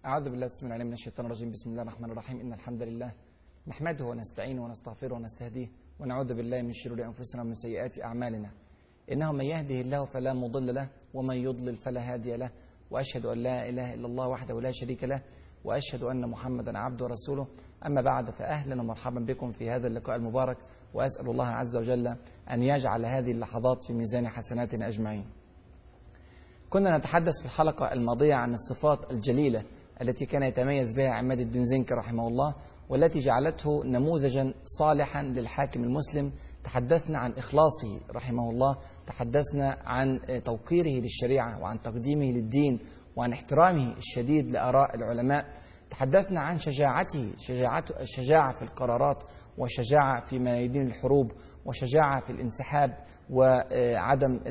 أعوذ بالله السميع العليم من الشيطان الرجيم. بسم الله الرحمن الرحيم. إن الحمد لله نحمده ونستعينه ونستغفره ونستهديه ونعوذ بالله من شرور أنفسنا ومن سيئات أعمالنا. إنه من يهده الله فلا مضل له ومن يضلل فلا هادي له، وأشهد أن لا إله إلا الله وحده لا شريك له، وأشهد أن محمدا عبده ورسوله. أما بعد، فأهلا ومرحبا بكم في هذا اللقاء المبارك، وأسأل الله عز وجل أن يجعل هذه اللحظات في ميزان حسناتنا أجمعين. كنا نتحدث في الحلقة الماضية عن الصفات الجليلة التي كان يتميز بها عماد الدين زنكي رحمه الله، والتي جعلته نموذجا صالحا للحاكم المسلم. تحدثنا عن إخلاصه رحمه الله، تحدثنا عن توقيره للشريعة وعن تقديمه للدين وعن احترامه الشديد لآراء العلماء. تحدثنا عن الشجاعة في القرارات، وشجاعة في ميادين الحروب، وشجاعة في الانسحاب، وعدم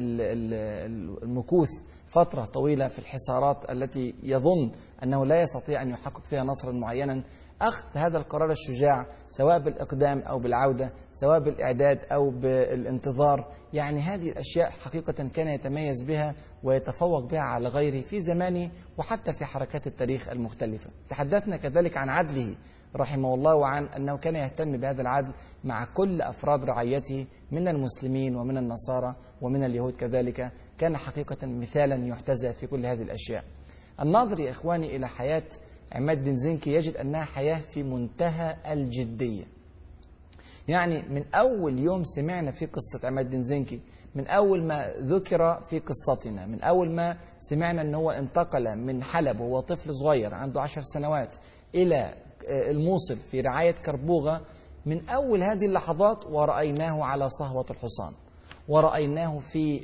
المكوث فترة طويلة في الحصارات التي يظن أنه لا يستطيع أن يحقق فيها نصرا معينا. أخذ هذا القرار الشجاع سواء بالإقدام أو بالعودة، سواء بالإعداد أو بالانتظار، يعني هذه الأشياء حقيقة كان يتميز بها ويتفوق بها على غيره في زمانه وحتى في حركات التاريخ المختلفة. تحدثنا كذلك عن عدله رحمه الله، وعن أنه كان يهتم بهذا العدل مع كل أفراد رعيته من المسلمين ومن النصارى ومن اليهود كذلك. كان حقيقة مثالا يحتذى في كل هذه الأشياء. الناظر يا إخواني إلى حياة عماد الدين زنكي يجد أنها حياة في منتهى الجدية. يعني من أول يوم سمعنا في قصة عماد الدين زنكي، من أول ما ذكر في قصتنا، من أول ما سمعنا أنه انتقل من حلب وهو طفل صغير عنده 10 سنوات إلى الموصل في رعاية كربوغة، من أول هذه اللحظات ورأيناه على صهوة الحصان، ورأيناه في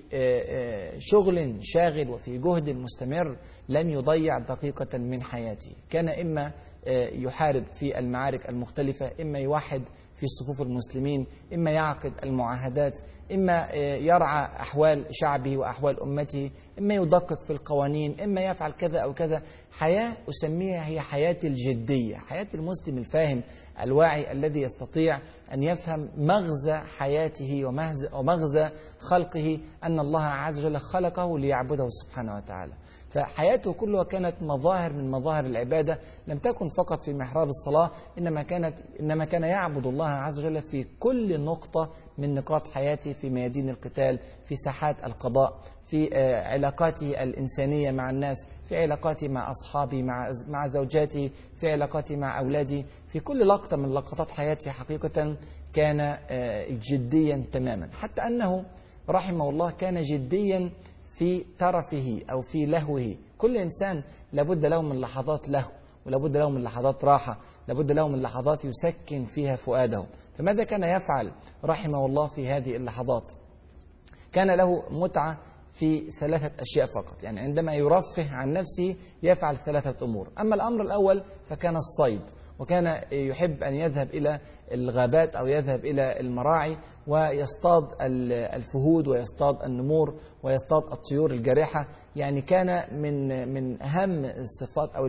شغل شاغل وفي جهد مستمر لم يضيع دقيقة من حياته. كان إما يحارب في المعارك المختلفة، إما يوحد في صفوف المسلمين، إما يعقد المعاهدات، إما يرعى أحوال شعبه وأحوال أمته، إما يدقق في القوانين، إما يفعل كذا أو كذا. حياة أسميها هي حياة الجدية، حياة المسلم الفاهم الواعي الذي يستطيع أن يفهم مغزى حياته ومغزى خلقه، أن الله عز وجل خلقه ليعبده سبحانه وتعالى. فحياته كلها كانت مظاهر من مظاهر العبادة، لم تكن فقط في محراب الصلاة، إنما كان يعبد الله عز وجل في كل نقطة من نقاط حياته، في ميادين القتال، في ساحات القضاء، في علاقاته الإنسانية مع الناس، في علاقاته مع أصحابه، مع زوجاته، في علاقاته مع أولاده. في كل لقطة من لقطات حياته حقيقة كان جديا تماما، حتى أنه رحمه الله كان جديا في ترفه أو في لهوه. كل إنسان لابد له من لحظات له، ولابد له من لحظات راحة، لابد له من لحظات يسكن فيها فؤاده. فماذا كان يفعل رحمه الله في هذه اللحظات؟ كان له متعة في 3 أشياء فقط. يعني عندما يرفه عن نفسه يفعل 3 أمور. أما الأمر الأول فكان الصيد، وكان يحب أن يذهب إلى الغابات أو يذهب إلى المراعي ويصطاد الفهود ويصطاد النمور ويصطاد الطيور الجارحة. يعني كان من أهم الصفات أو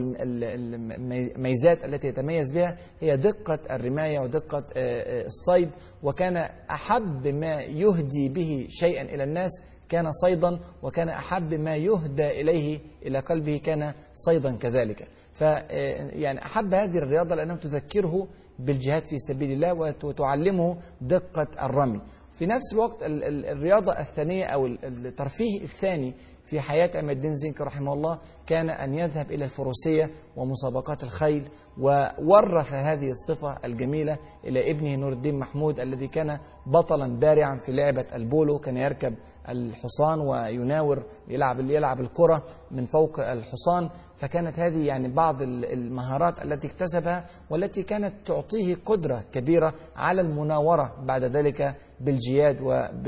الميزات التي يتميز بها هي دقة الرماية ودقة الصيد. وكان أحب ما يهدي به شيئا إلى الناس كان صيدا، وكان أحب ما يهدى إليه إلى قلبه كان صيدا كذلك. يعني أحب هذه الرياضة لأنها تذكره بالجهاد في سبيل الله وتعلمه دقة الرمي. في نفس الوقت الرياضة الثانية أو الترفيه الثاني في حياة عماد الدين زنكي رحمه الله كان أن يذهب إلى الفروسية ومسابقات الخيل، وورث هذه الصفة الجميلة إلى ابنه نور الدين محمود الذي كان بطلا بارعا في لعبة البولو. كان يركب الحصان ويناور يلعب الكرة من فوق الحصان. فكانت هذه يعني بعض المهارات التي اكتسبها، والتي كانت تعطيه قدرة كبيرة على المناورة بعد ذلك بالجياد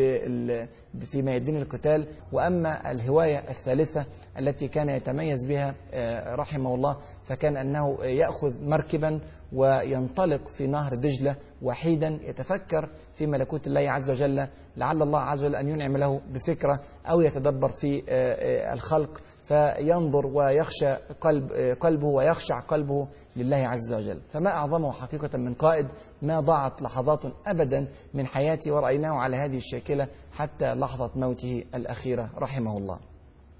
وفي ميادين القتال. وأما الهواية الثالثة التي كان يتميز بها رحمه الله فكان أنه يأخذ مركبا وينطلق في نهر دجلة وحيدا يتفكر في ملكوت الله عز وجل، لعل الله عز وجل أن ينعم له بفكرة أو يتدبر في الخلق، فينظر ويخشى قلبه ويخشع قلبه لله عز وجل. فما أعظمه حقيقة من قائد ما ضاعت لحظات أبدا من حياته، ورأيناه على هذه الشاكلة حتى لحظة موته الأخيرة رحمه الله.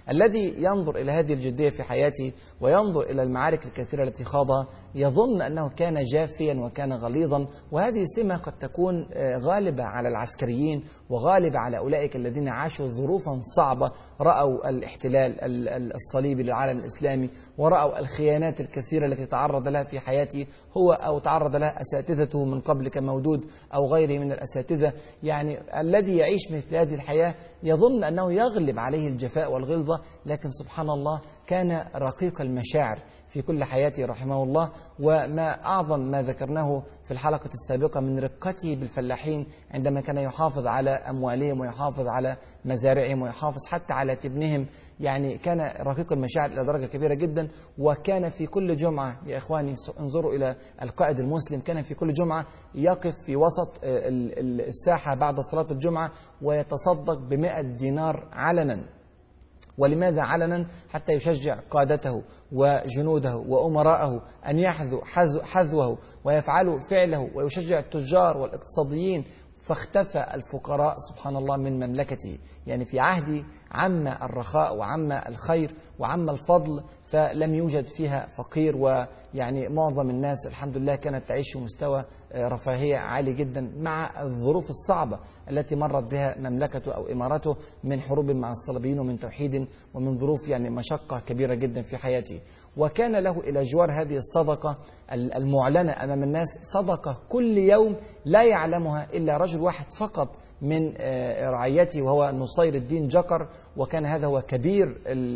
الذي ينظر إلى هذه الجدية في حياته وينظر إلى المعارك الكثيرة التي خاضها يظن أنه كان جافيا وكان غليظا، وهذه سمة قد تكون غالبة على العسكريين وغالبة على أولئك الذين عاشوا ظروفا صعبة، رأوا الاحتلال الصليبي للعالم الإسلامي، ورأوا الخيانات الكثيرة التي تعرض لها في حياته هو أو تعرض لها أساتذته من قبل كمودود أو غيره من الأساتذة. يعني الذي يعيش مثل هذه الحياة يظن أنه يغلب عليه الجفاء والغلظة، لكن سبحان الله كان رقيق المشاعر في كل حياته رحمه الله. وما أعظم ما ذكرناه في الحلقة السابقة من رقته بالفلاحين عندما كان يحافظ على أموالهم ويحافظ على مزارعهم ويحافظ حتى على تبنهم، يعني كان رقيق المشاعر إلى درجة كبيرة جدا. وكان في كل جمعة يا إخواني انظروا إلى القائد المسلم، كان في كل جمعة يقف في وسط الساحة بعد صلاة الجمعة ويتصدق ب100 دينار علنا. ولماذا علنا؟ حتى يشجع قادته وجنوده وأمراءه أن يحذوا حذوه ويفعلوا فعله، ويشجع التجار والاقتصاديين. فاختفى الفقراء سبحان الله من مملكته، يعني في عهدي عم الرخاء وعم الخير وعم الفضل، فلم يوجد فيها فقير، ويعني معظم الناس الحمد لله كانت تعيش في مستوى رفاهية عالي جدا مع الظروف الصعبة التي مرت بها مملكته أو إمارته من حروب مع الصليبيين ومن توحيد ومن ظروف يعني مشقة كبيرة جدا في حياته. وكان له إلى جوار هذه الصدقة المعلنة أمام الناس صدقة كل يوم لا يعلمها إلا رجل واحد فقط من رعيته، وهو نصير الدين جكر، وكان هذا هو كبير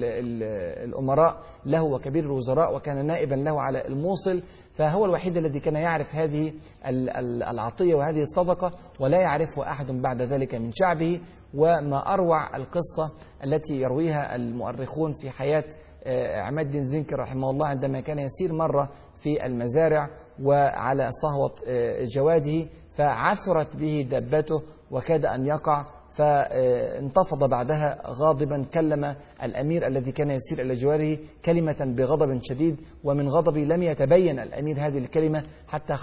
الأمراء له وكبير الوزراء، وكان نائبا له على الموصل. فهو الوحيد الذي كان يعرف هذه العطية وهذه الصدقة، ولا يعرفها أحد بعد ذلك من شعبه. وما أروع القصة التي يرويها المؤرخون في حياة عماد الدين زنكي رحمه الله عندما كان يسير مرة في المزارع وعلى صهوة جواده، فعثرت به دابته وكاد أن يقع، فانتفض بعدها غاضبا، كلم الأمير الذي كان يسير إلى جواره كلمة بغضب شديد، ومن غضبه لم يتبين الأمير هذه الكلمة حتى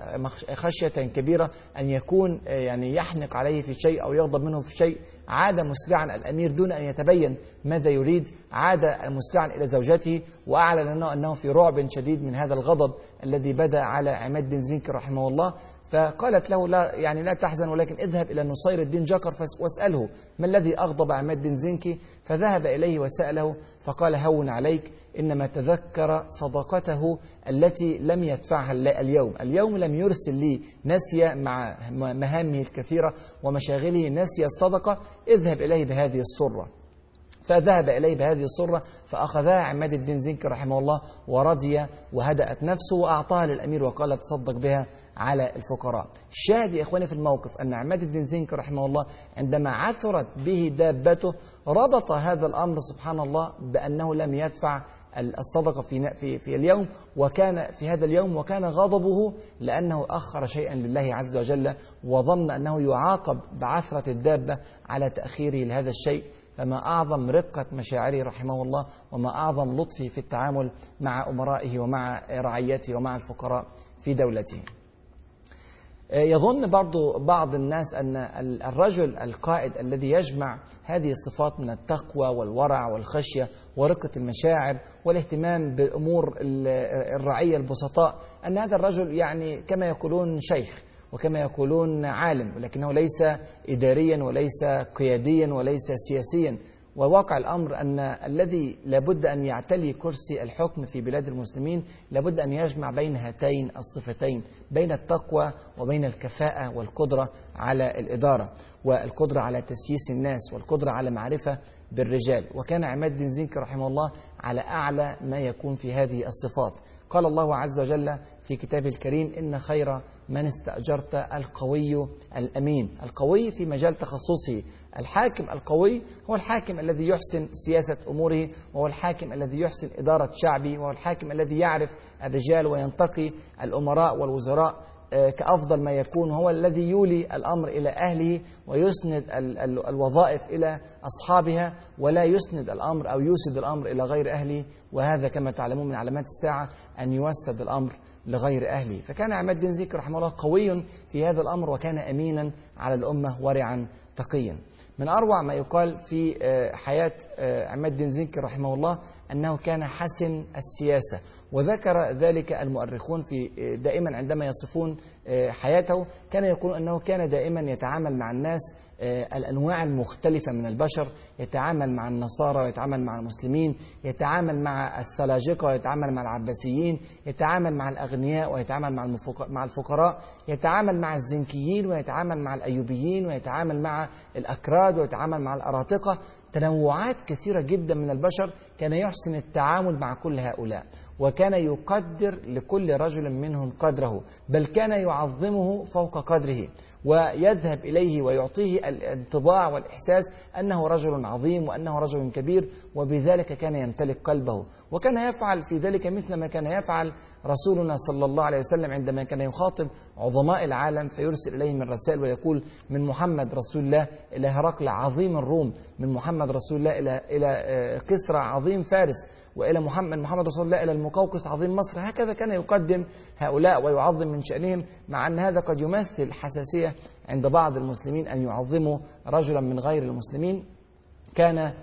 خشية كبيرة أن يكون يعني يحنق عليه في شيء أو يغضب منه في شيء. عاد مسرعا الأمير دون أن يتبين ماذا يريد، عاد مسرعا إلى زوجته وأعلن له أنه في رعب شديد من هذا الغضب الذي بدأ على عماد الدين زنكي رحمه الله. فقالت له لا تحزن، ولكن اذهب إلى نصير الدين جكر واسأله ما الذي أغضب عماد الدين زنكي. فذهب إليه وسأله فقال هون عليك، إنما تذكر صدقته التي لم يدفعها اليوم لم يرسل لي، نسي مع مهامه الكثيرة ومشاغله نسي الصدقة، اذهب إليه بهذه الصرة. فذهب إليه بهذه الصرة فأخذها عماد الدين زنكي رحمه الله ورضي وهدأت نفسه وأعطاها للأمير وقال تصدق بها على الفقراء. الشاهد يا إخواني في الموقف أن عماد الدين زنكي رحمه الله عندما عثرت به دابته ربط هذا الأمر سبحان الله بأنه لم يدفع الصدقة في اليوم، وكان في هذا اليوم وكان غضبه لأنه أخر شيئا لله عز وجل، وظن أنه يعاقب بعثرة الدابة على تأخيره لهذا الشيء. فما أعظم رقة مشاعره رحمه الله، وما أعظم لطفه في التعامل مع أمرائه ومع رعيته ومع الفقراء في دولته. يظن برضو بعض الناس أن الرجل القائد الذي يجمع هذه الصفات من التقوى والورع والخشية ورقة المشاعر والاهتمام بأمور الرعية البسطاء، أن هذا الرجل يعني كما يقولون شيخ وكما يقولون عالم، ولكنه ليس إداريا وليس قياديا وليس سياسيا. وواقع الأمر أن الذي لابد أن يعتلي كرسي الحكم في بلاد المسلمين لابد أن يجمع بين هاتين الصفتين، بين التقوى وبين الكفاءة والقدرة على الإدارة والقدرة على تسييس الناس والقدرة على معرفة بالرجال. وكان عماد الدين زنكي رحمه الله على أعلى ما يكون في هذه الصفات. قال الله عز وجل في كتابه الكريم إن خير من استأجرت القوي الأمين. القوي في مجال تخصصه. الحاكم القوي هو الحاكم الذي يحسن سياسة أموره، وهو الحاكم الذي يحسن إدارة شعبه، وهو الحاكم الذي يعرف الرجال وينتقي الأمراء والوزراء كأفضل ما يكون، هو الذي يولي الأمر إلى أهله ويسند الوظائف إلى أصحابها، ولا يسند الأمر أو يوسد الأمر إلى غير أهله، وهذا كما تعلمون من علامات الساعة أن يوسد الأمر لغير أهله. فكان عماد الدين زنكي رحمه الله قوي في هذا الأمر، وكان أمينا على الأمة ورعا تقيا. من أروع ما يقال في حياة عماد الدين زنكي رحمه الله أنه كان حسن السياسة، وذكر ذلك المؤرخون في دائما عندما يصفون حياته، كان يقول أنه كان دائما يتعامل مع الناس الأنواع المختلفة من البشر، يتعامل مع النصارى ويتعامل مع المسلمين، يتعامل مع السلاجقة ويتعامل مع العباسيين، يتعامل مع الأغنياء ويتعامل مع الفقراء، يتعامل مع الزنكيين ويتعامل مع الأيوبيين، ويتعامل مع الأكراد ويتعامل مع الأراطقة. تنوعات كثيرة جدا من البشر، كان يحسن التعامل مع كل هؤلاء، وكان يقدر لكل رجل منهم قدره، بل كان يعظمه فوق قدره، ويذهب إليه ويعطيه الانطباع والإحساس أنه رجل عظيم وأنه رجل كبير، وبذلك كان يمتلك قلبه. وكان يفعل في ذلك مثل ما كان يفعل رسولنا صلى الله عليه وسلم عندما كان يخاطب عظماء العالم فيرسل إليهم الرسائل ويقول: من محمد رسول الله إلى هرقل عظيم الروم، من محمد رسول الله إلى كسرى عظيم فارس، وإلى محمد رسول الله إلى المقوقس عظيم مصر. هكذا كان يقدم هؤلاء ويعظم من شأنهم، مع أن هذا قد يمثل حساسية عند بعض المسلمين أن يعظموا رجلا من غير المسلمين. كان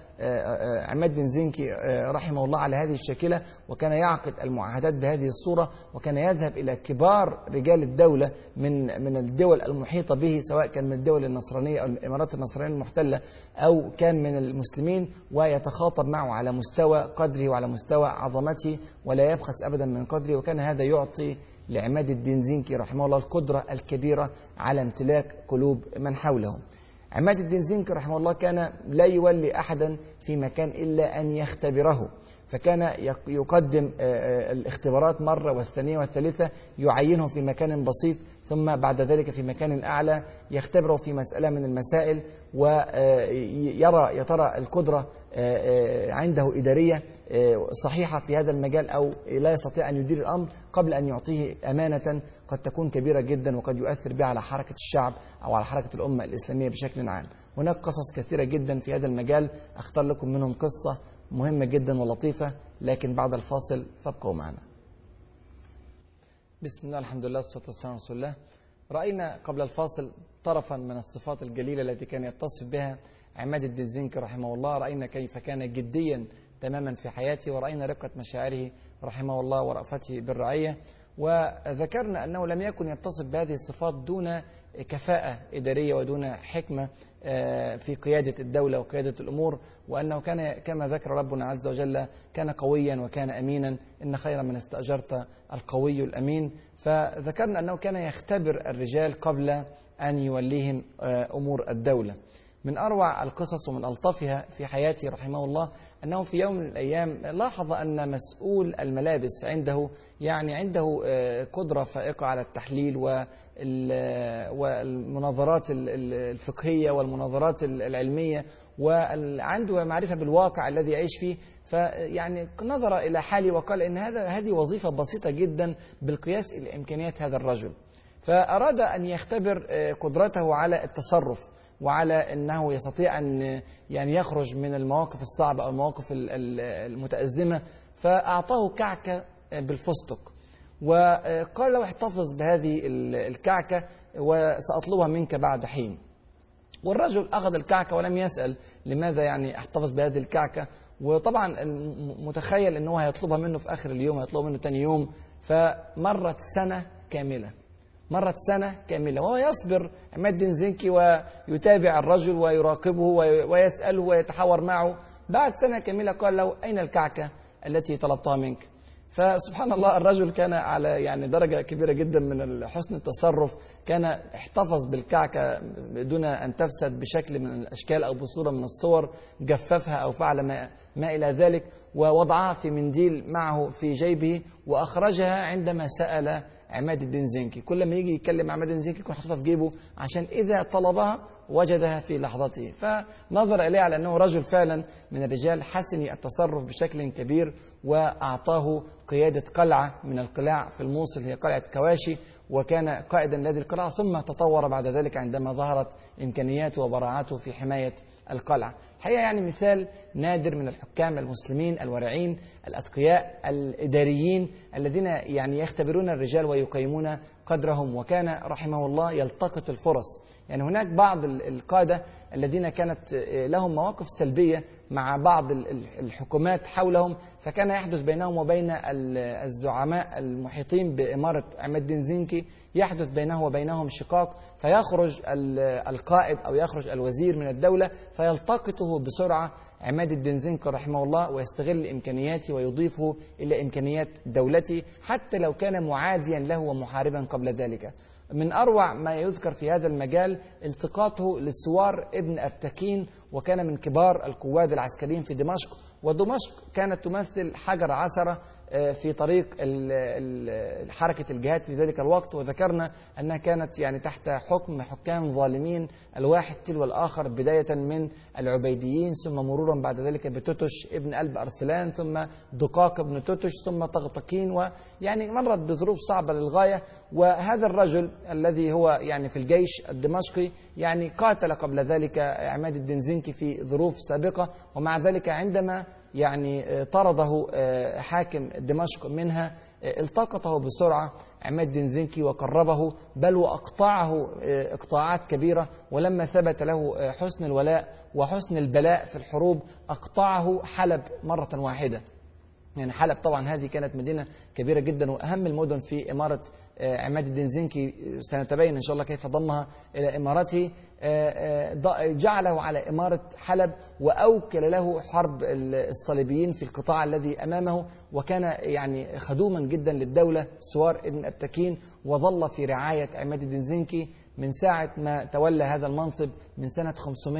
عماد الدين زنكي رحمه الله على هذه الشاكلة، وكان يعقد المعاهدات بهذه الصورة، وكان يذهب إلى كبار رجال الدولة من الدول المحيطة به، سواء كان من الدول النصرانية أو الإمارات النصرانية المحتلة أو كان من المسلمين، ويتخاطب معه على مستوى قدره وعلى مستوى عظمته، ولا يبخس أبدا من قدره. وكان هذا يعطي لعماد الدين زنكي رحمه الله القدرة الكبيرة على امتلاك قلوب من حوله. عماد الدين زنكي رحمه الله كان لا يولي أحدا في مكان إلا أن يختبره، فكان يقدم الاختبارات مرة والثانية والثالثة، يعينه في مكان بسيط، ثم بعد ذلك في مكان أعلى يختبره في مسألة من المسائل، ويرى يا ترى القدرة عنده إدارية صحيحة في هذا المجال أو لا يستطيع أن يدير الأمر، قبل أن يعطيه أمانة قد تكون كبيرة جدا وقد يؤثر بها على حركة الشعب أو على حركة الأمة الإسلامية بشكل عام. هناك قصص كثيرة جدا في هذا المجال، أختار لكم منهم قصة مهمة جدا ولطيفة، لكن بعد الفاصل فابقوا معنا. بسم الله، الحمد لله، والصلاة والسلام على رسول الله. رأينا قبل الفاصل طرفا من الصفات الجليلة التي كان يتصف بها عماد الدين زنكي رحمه الله. رأينا كيف كان جديا تماما في حياته، ورأينا رقة مشاعره رحمه الله ورأفته بالرعية، وذكرنا أنه لم يكن يتصف بهذه الصفات دون كفاءة إدارية ودون حكمة في قيادة الدولة وقيادة الأمور، وأنه كان كما ذكر ربنا عز وجل كان قويا وكان أمينا، إن خير من استأجرت القوي الأمين. فذكرنا أنه كان يختبر الرجال قبل أن يوليهم أمور الدولة. من أروع القصص ومن ألطفها في حياته رحمه الله أنه في يوم من الأيام لاحظ أن مسؤول الملابس عنده قدرة فائقة على التحليل والمناظرات الفقهية والمناظرات العلمية، وعنده معرفة بالواقع الذي يعيش فيه. فيعني نظر إلى حالي وقال إن هذه وظيفة بسيطة جدا بالقياس إلى إمكانيات هذا الرجل، فأراد أن يختبر قدرته على التصرف وعلى أنه يستطيع أن يعني يخرج من المواقف الصعبة أو المواقف المتأزمة، فأعطاه كعكة بالفستق وقال له: احتفظ بهذه الكعكة وسأطلبها منك بعد حين. والرجل أخذ الكعكة ولم يسأل لماذا يعني احتفظ بهذه الكعكة، وطبعا متخيل أنه هيطلبها منه في آخر اليوم، هيطلبها منه تاني يوم. فمرت سنة كاملة وهو يصبر عماد الدين زنكي ويتابع الرجل ويراقبه ويسأله ويتحاور معه. بعد سنة كاملة قال له: أين الكعكة التي طلبتها منك؟ فسبحان الله الرجل كان على يعني درجة كبيرة جدا من حسن التصرف، كان احتفظ بالكعكة دون أن تفسد بشكل من الأشكال أو بصورة من الصور، جففها أو فعل ما إلى ذلك، ووضعها في منديل معه في جيبه وأخرجها عندما سأل عماد الدين زنكي. كل ما يجي يتكلم عماد الدين زنكي يكون حاططها في جيبه عشان إذا طلبها وجدها في لحظته. فنظر إليه على أنه رجل فعلا من الرجال حسن التصرف بشكل كبير، وأعطاه قيادة قلعة من القلاع في الموصل هي قلعة كواشي، وكان قائدا لهذه القلعة، ثم تطور بعد ذلك عندما ظهرت إمكانياته وبراعته في حماية القلعة. الحقيقة يعني مثال نادر من الحكام المسلمين الورعين الأتقياء الإداريين الذين يعني يختبرون الرجال ويقيمون قدرهم، وكان رحمه الله يلتقط الفرص. يعني هناك بعض القادة الذين كانت لهم مواقف سلبية مع بعض الحكومات حولهم، فكان يحدث بينهم وبين الزعماء المحيطين بإمارة عماد الدين زنكي يحدث بينه وبينهم شقاق، فيخرج القائد أو يخرج الوزير من الدولة فيلتقطه بسرعة عماد الدين زنكي رحمه الله، ويستغل إمكانياته ويضيفه إلى إمكانيات دولته حتى لو كان معاديا له ومحاربا قبل ذلك. من أروع ما يذكر في هذا المجال التقاطه للسوار ابن أبتكين، وكان من كبار القواد العسكريين في دمشق، ودمشق كانت تمثل حجر عثرة في طريق حركة الجهاد في ذلك الوقت، وذكرنا أنها كانت يعني تحت حكم حكام ظالمين الواحد تلو الآخر، بداية من العبيديين ثم مرورا بعد ذلك بتوتش ابن قلب أرسلان ثم دقاق ابن توتش ثم طغطقين، ويعني مرت بظروف صعبة للغاية. وهذا الرجل الذي هو يعني في الجيش الدمشقي يعني قاتل قبل ذلك عماد الدين زنكي في ظروف سابقة، ومع ذلك عندما يعني طرده حاكم دمشق منها التقطه بسرعة عماد الدين زنكي وقربه، بل وأقطعه إقطاعات كبيرة، ولما ثبت له حسن الولاء وحسن البلاء في الحروب أقطعه حلب مرة واحدة. يعني حلب طبعا هذه كانت مدينة كبيرة جدا وأهم المدن في إمارة عماد الدين زنكي، سنتبين إن شاء الله كيف ضمها إلى إمارته. جعله على إمارة حلب وأوكل له حرب الصليبيين في القطاع الذي أمامه، وكان يعني خدوما جدا للدولة سوار ابن أبتكين، وظل في رعاية عماد الدين زنكي من ساعة ما تولى هذا المنصب من سنة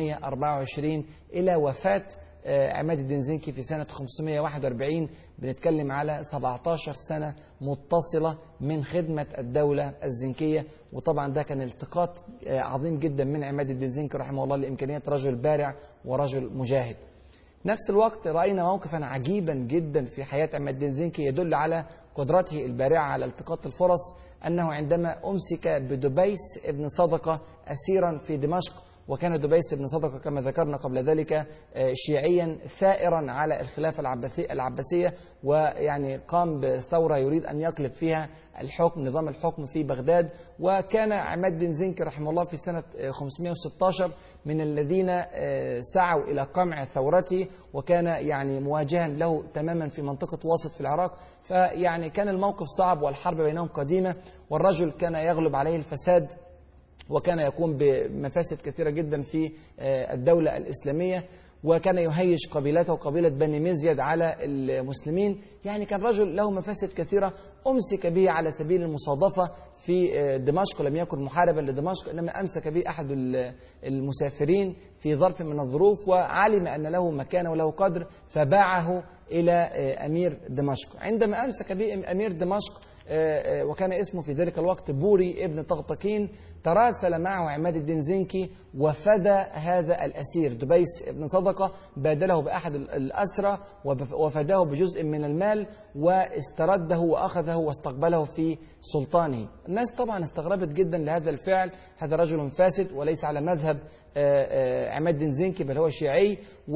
524 إلى وفاة عماد الدين زنكي في سنة 541. بنتكلم على 17 سنة متصلة من خدمة الدولة الزنكية، وطبعا ده كان التقاط عظيم جدا من عماد الدين زنكي رحمه الله لإمكانيات رجل بارع ورجل مجاهد. نفس الوقت رأينا موقفا عجيبا جدا في حياة عماد الدين زنكي يدل على قدرته البارعة على التقاط الفرص، أنه عندما أمسك بدبيس ابن صدقة أسيرا في دمشق، وكان دبيس بن صدقة كما ذكرنا قبل ذلك شيعيا ثائرا على الخلافة العباسية، ويعني قام بثورة يريد أن يقلب فيها الحكم نظام الحكم في بغداد. وكان عماد الدين زنكي رحمه الله في سنة 516 من الذين سعوا إلى قمع ثورته، وكان يعني مواجها له تماما في منطقة واسط في العراق. فيعني كان الموقف صعب والحرب بينهم قديمة، والرجل كان يغلب عليه الفساد وكان يقوم بمفاسد كثيرة جدا في الدولة الإسلامية، وكان يهيج قبيلته قبيلة بني مزيد على المسلمين. يعني كان رجل له مفاسد كثيرة، أمسك به على سبيل المصادفة في دمشق، لم يكن محاربا لدمشق إنما أمسك به أحد المسافرين في ظرف من الظروف، وعلم أن له مكانة وله قدر فباعه إلى أمير دمشق. عندما أمسك به أمير دمشق وكان اسمه في ذلك الوقت بوري ابن طغطقين، تراسل معه عماد الدين زنكي وفدى هذا الأسير دبيس ابن صدقة، بادله بأحد الأسرى وفداه بجزء من المال واسترده وأخذه واستقبله في سلطانه. الناس طبعا استغربت جدا لهذا الفعل، هذا رجل فاسد وليس على مذهب عماد الدين زنكي بل هو شيعي،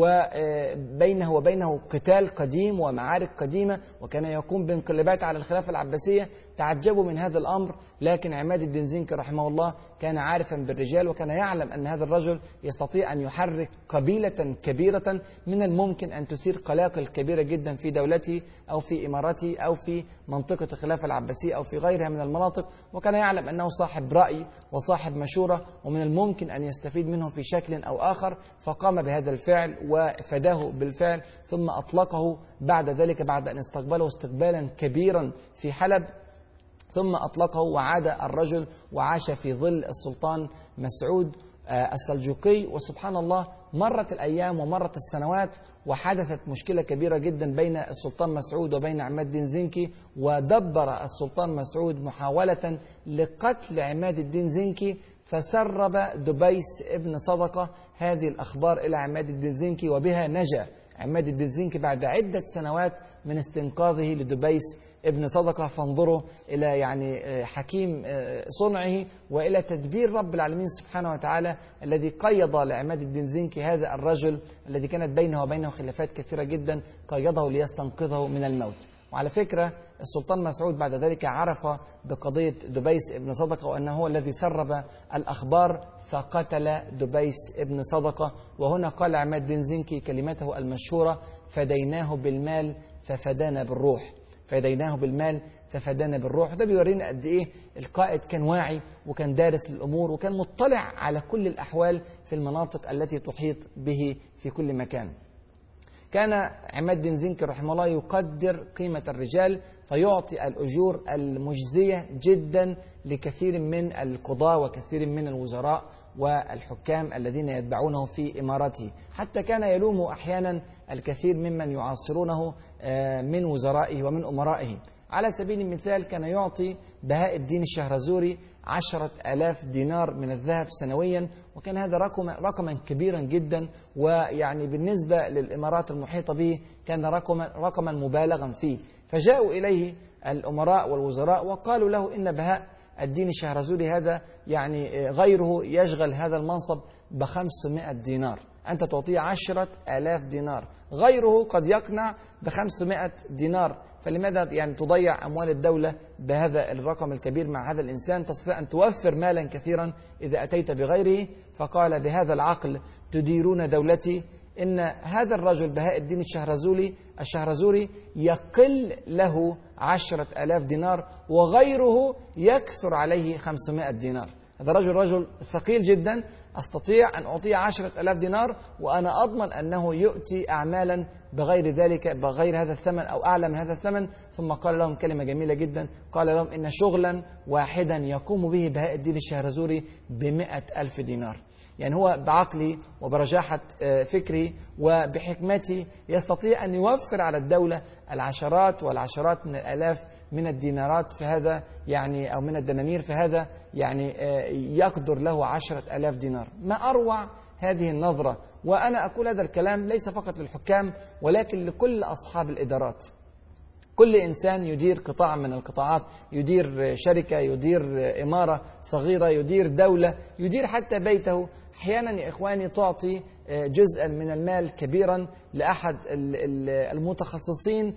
وبينه وبينه قتال قديم ومعارك قديمة، وكان يقوم بانقلابات على الخلافة العباسية. تعجبوا من هذا الأمر، لكن عماد الدين زنكي رحمه الله كان عارفا بالرجال، وكان يعلم أن هذا الرجل يستطيع أن يحرك قبيلة كبيرة من الممكن أن تثير قلاقل كبيرة جدا في دولته أو في إمارته أو في منطقة الخلافة العباسية أو في غيرها من المناطق، وكان يعلم أنه صاحب رأي وصاحب مشورة ومن الممكن أن يستفيد منه في شكل أو آخر، فقام بهذا الفعل وفداه بالفعل، ثم أطلقه بعد ذلك بعد أن استقبله استقبالا كبيرا في حلب، ثم أطلقه وعاد الرجل وعاش في ظل السلطان مسعود. السلجوقي. وسبحان الله مرت الأيام ومرت السنوات وحدثت مشكلة كبيرة جدا بين السلطان مسعود وبين عماد الدين زنكي، ودبر السلطان مسعود محاولة لقتل عماد الدين زنكي، فسرب دبيس ابن صدقة هذه الأخبار إلى عماد الدين زنكي، وبها نجا عماد الدين زنكي بعد عدة سنوات من استنقاذه لدبيس ابن صدقة. فانظروا إلى يعني حكيم صنعه وإلى تدبير رب العالمين سبحانه وتعالى الذي قيض لعماد الدين زنكي هذا الرجل الذي كانت بينه وبينه خلافات كثيرة جدا، قيضه ليستنقذه من الموت. وعلى فكرة السلطان مسعود بعد ذلك عرف بقضية دبيس ابن صدقة وأنه هو الذي سرب الأخبار، فقتل دبيس ابن صدقة. وهنا قال عماد الدين زنكي كلمته المشهورة: فديناه بالمال ففدانا بالروح. فديناه بالمال ففدانا بالروح. ده بيورينا قد إيه القائد كان واعي وكان دارس للأمور وكان مطلع على كل الأحوال في المناطق التي تحيط به في كل مكان. كان عماد الدين زنكي رحمه الله يقدر قيمة الرجال، فيعطي الأجور المجزية جدا لكثير من القضاة وكثير من الوزراء والحكام الذين يتبعونه في إمارته، حتى كان يلوم أحيانا الكثير ممن يعاصرونه من وزرائه ومن أمرائه. على سبيل المثال كان يعطي بهاء الدين الشهرزوري 10,000 دينار من الذهب سنويا، وكان هذا رقما كبيرا جدا، ويعني بالنسبة للإمارات المحيطة به كان رقما مبالغا فيه. فجاءوا إليه الأمراء والوزراء وقالوا له إن بهاء الدين الشهرزوري هذا يعني غيره يشغل هذا المنصب ب500 دينار، أنت تعطيه 10,000 دينار، غيره قد يقنع ب500 دينار، فلماذا يعني تضيع أموال الدولة بهذا الرقم الكبير مع هذا الإنسان؟ تستطيع أن توفر مالا كثيرا إذا أتيت بغيره. فقال: بهذا العقل تديرون دولتي؟ إن هذا الرجل بهاء الدين الشهرزوري يقل له 10,000 دينار وغيره يكثر عليه 500 دينار. هذا رجل ثقيل جدا، أستطيع أن أعطيه 10,000 دينار وأنا أضمن أنه يؤتي أعمالا بغير ذلك، بغير هذا الثمن أو أعلى من هذا الثمن. ثم قال لهم كلمة جميلة جدا، قال لهم: إن شغلا واحدا يقوم به بهاء الدين الشهرزوري ب100,000 دينار. يعني هو بعقله وبرجاحة فكره وبحكمته يستطيع أن يوفر على الدولة العشرات والعشرات من الآلاف من الدينارات، فهذا يعني أو من الدنانير، فهذا يعني يقدر له 10,000 دينار. ما أروع هذه النظرة! وأنا أقول هذا الكلام ليس فقط للحكام ولكن لكل أصحاب الإدارات. كل إنسان يدير قطاع من القطاعات، يدير شركة، يدير إمارة صغيرة، يدير دولة، يدير حتى بيته. أحيانا يا إخواني تعطي جزءا من المال كبيرا لأحد المتخصصين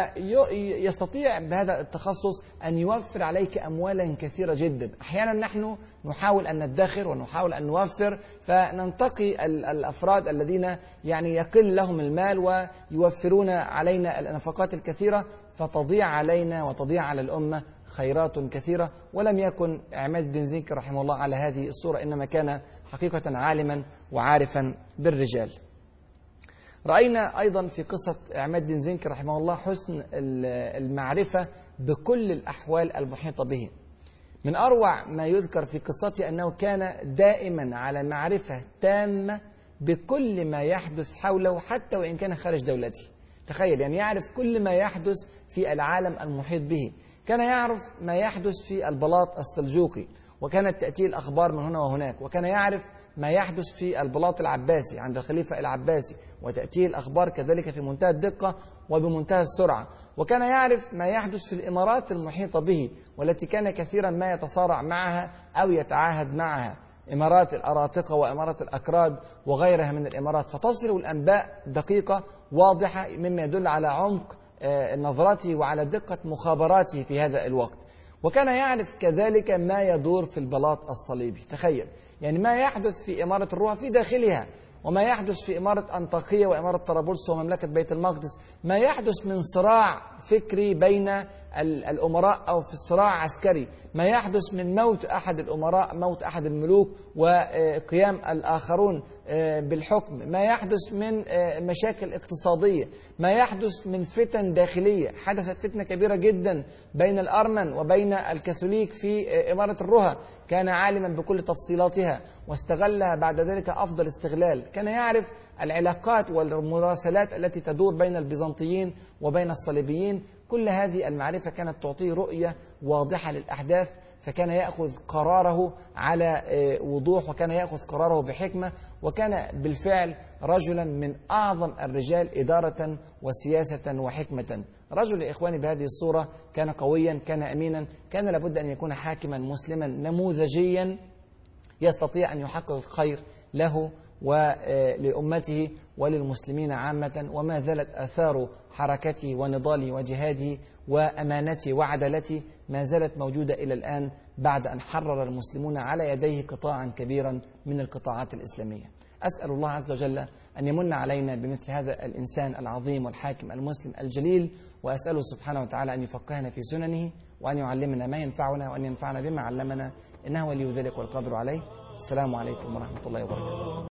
فيستطيع بهذا التخصص أن يوفر عليك أموالا كثيرة جدا. أحيانا نحن نحاول أن ندخر ونحاول أن نوفر، فننتقي الأفراد الذين يعني يقل لهم المال ويوفرون علينا النفقات الكثيرة، فتضيع علينا وتضيع على الأمة خيرات كثيرة. ولم يكن عماد الدين زنكي رحمه الله على هذه الصورة، إنما كان حقيقة عالما وعارفا بالرجال. رأينا أيضا في قصة عماد الدين زنكي رحمه الله حسن المعرفة بكل الأحوال المحيطة به. من أروع ما يذكر في قصته أنه كان دائما على معرفة تامة بكل ما يحدث حوله حتى وإن كان خارج دولته. تخيل، يعني يعرف كل ما يحدث في العالم المحيط به. كان يعرف ما يحدث في البلاط السلجوقي وكانت تأتيه الأخبار من هنا وهناك، وكان يعرف ما يحدث في البلاط العباسي عند الخليفة العباسي وتأتيه الأخبار كذلك في منتهى الدقة وبمنتهى السرعة، وكان يعرف ما يحدث في الإمارات المحيطة به والتي كان كثيرا ما يتصارع معها أو يتعاهد معها، إمارات الأراطقة وإمارات الأكراد وغيرها من الإمارات، فتصل الأنباء دقيقة واضحة مما يدل على عمق نظرته وعلى دقة مخابراته في هذا الوقت. وكان يعرف كذلك ما يدور في البلاط الصليبي. تخيل، يعني ما يحدث في إمارة الروح في داخلها، وما يحدث في إمارة أنطاكية وإمارة طرابلس ومملكة بيت المقدس، ما يحدث من صراع فكري بين الأمراء أو في صراع عسكري، ما يحدث من موت أحد الأمراء، موت أحد الملوك وقيام الآخرون بالحكم، ما يحدث من مشاكل اقتصادية، ما يحدث من فتن داخلية. حدثت فتنة كبيرة جدا بين الأرمن وبين الكاثوليك في إمارة الرها، كان عالما بكل تفصيلاتها واستغلها بعد ذلك أفضل استغلال. كان يعرف العلاقات والمراسلات التي تدور بين البيزنطيين وبين الصليبيين. كل هذه المعرفة كانت تعطيه رؤية واضحة للأحداث، فكان يأخذ قراره على وضوح، وكان يأخذ قراره بحكمة، وكان بالفعل رجلا من أعظم الرجال إدارة وسياسة وحكمة. رجل يا إخواني بهذه الصورة كان قويا، كان أمينا، كان لابد أن يكون حاكما مسلما نموذجيا يستطيع أن يحقق الخير له ولأمته وللمسلمين عامة. وما زالت آثار حركته ونضاله وجهاده وأمانته وعدالته ما زالت موجودة إلى الآن، بعد أن حرر المسلمون على يديه قطاعا كبيرا من القطاعات الإسلامية. أسأل الله عز وجل أن يمن علينا بمثل هذا الإنسان العظيم والحاكم المسلم الجليل، وأسأله سبحانه وتعالى أن يفقهنا في سننه، وأن يعلمنا ما ينفعنا، وأن ينفعنا بما علمنا، إنه ولي ذلك والقادر عليه. السلام عليكم ورحمة الله وبركاته.